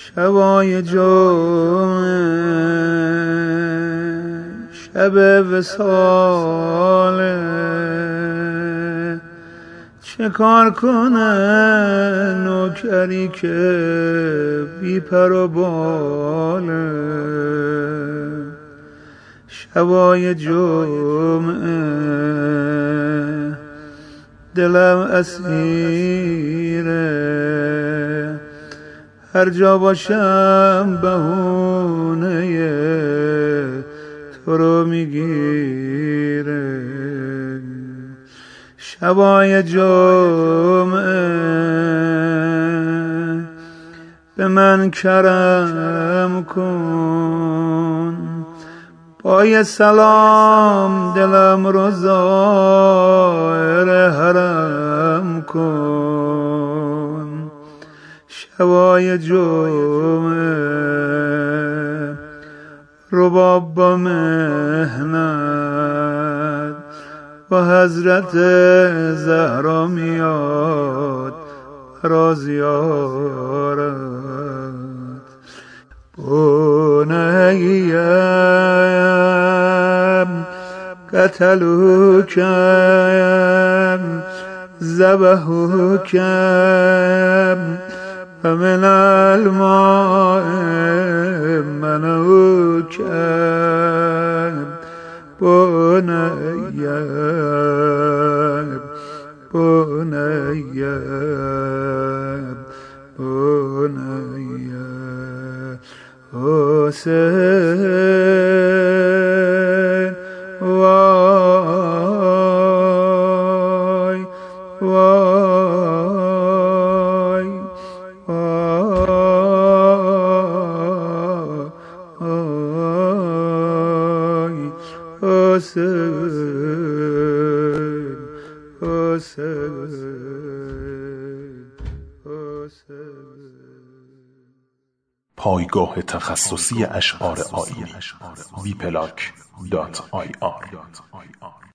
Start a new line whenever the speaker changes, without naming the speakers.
شبای جمعه شب وصاله، چه کار کنه نوکری که بی پر و باله. شبای جمعه دلم اسیره، هر جا باشم بهونه تو رو میگیره. شبای جمعه به من کرم کن، با یه سلام دلم رو زائر حرم کن. شبای جمعه رباب با مهنت با حضرت زهرا میاد برا زیارت. بنیم قتلوکم ذبحوکم فمن الماء منوکم. بنیم بنیم بنیم حسین وای وای وای حسین حسین حسین.
پایگاه تخصصی اشعار آیینی wplac.ir